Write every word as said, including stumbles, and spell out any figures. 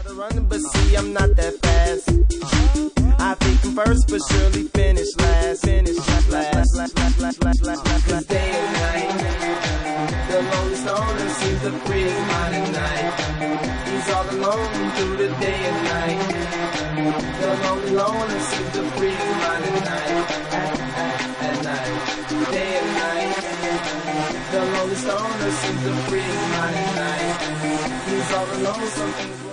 Running, but see, I'm not that fast. I think I'm first, but surely finish last. Finish last, last, last, last, last, last, last, last. Cause day and night, the lonely stoner seems to free his mind at night. He's all alone through the day and night. The lonely loner seems to free his mind at night. At, at, at night, day and night. The lonely stoner seems to free his mind at night. He's all alone, some things